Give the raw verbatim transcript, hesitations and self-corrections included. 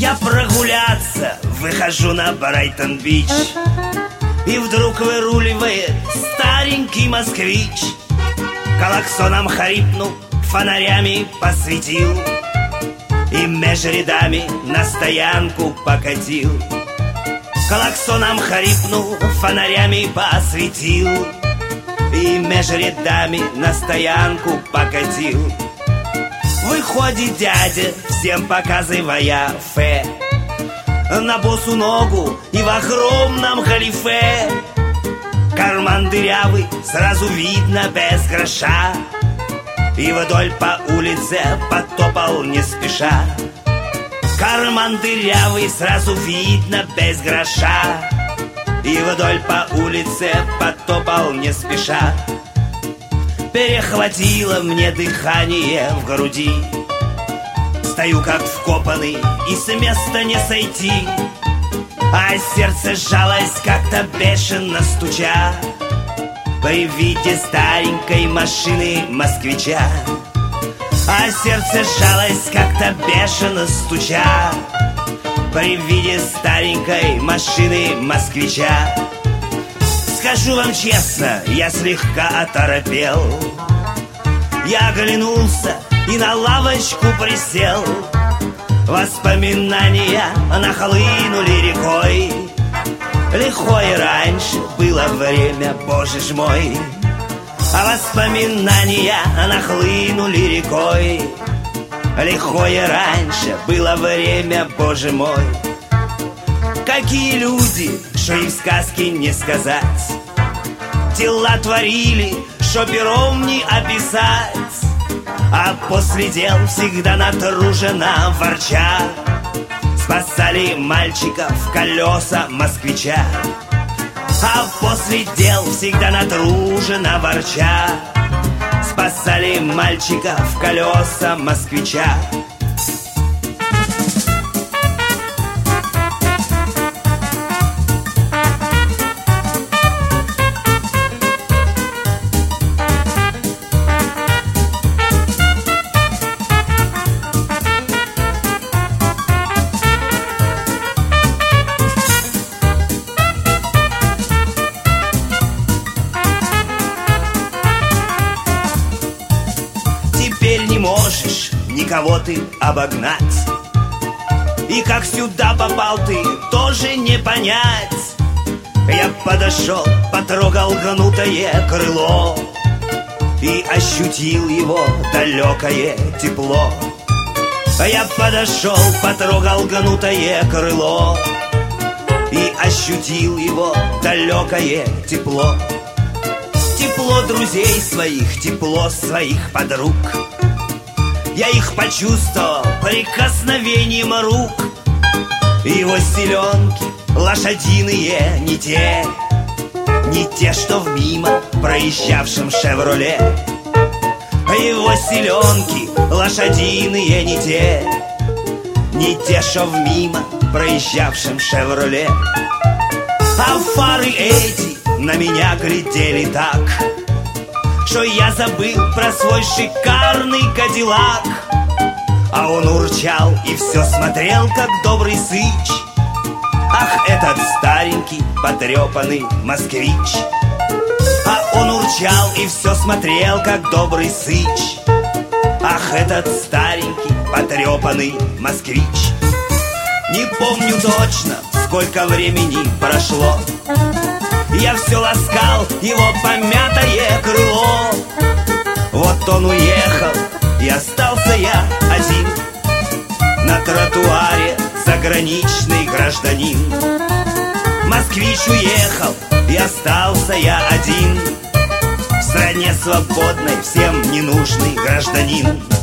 Я прогуляться выхожу на Брайтон-Бич, и вдруг выруливает старенький москвич. Клаксоном хрипнул, фонарями посветил, и меж рядами на стоянку покатил. Клаксоном хрипнул, фонарями посветил, и меж рядами на стоянку покатил. Выходит дядя, всем показывая фе, на босу ногу и в огромном галифе. Карман дырявый, сразу видно без гроша, и вдоль по улице потопал не спеша. Карман дырявый, сразу видно без гроша, и вдоль по улице потопал не спеша. Перехватило мне дыхание в груди, стою как вкопанный и с места не сойти, а сердце сжалось как-то бешено стуча при виде старенькой машины москвича. А сердце сжалось как-то бешено стуча при виде старенькой машины москвича. Скажу вам честно, я слегка оторопел. Я оглянулся и на лавочку присел. Воспоминания нахлынули рекой. Лихое раньше было время, боже ж мой. А воспоминания нахлынули рекой. Лихое раньше было время, боже мой. Какие люди, что и в сказке не сказать. Дела творили, что пером не описать. А после дел всегда натруженно ворча спасали мальчиков колеса москвича. А после дел всегда натруженно ворча спасали мальчиков колеса москвича. Теперь не можешь никого ты обогнать, и как сюда попал ты, тоже не понять. Я подошел, потрогал гнутое крыло и ощутил его далекое тепло. Я подошел, потрогал гнутое крыло и ощутил его далекое тепло. Тепло друзей своих, тепло своих подруг. Я их почувствовал прикосновением рук. Его селенки лошадиные не те, не те, что в мимо проезжавшем «Шевроле». Его селенки лошадиные не те, не те, что в мимо проезжавшем «Шевроле». А фары эти на меня глядели так, что я забыл про свой шикарный кадиллак. А он урчал и все смотрел, как добрый сыч. Ах, этот старенький потрепанный москвич. А он урчал и все смотрел, как добрый сыч. Ах, этот старенький потрепанный москвич. Не помню точно, сколько времени прошло. Я все ласкал его помятое крыло. Вот он уехал, и остался я один на тротуаре, заграничный гражданин. Москвич уехал, и остался я один в стране свободной, всем ненужный гражданин.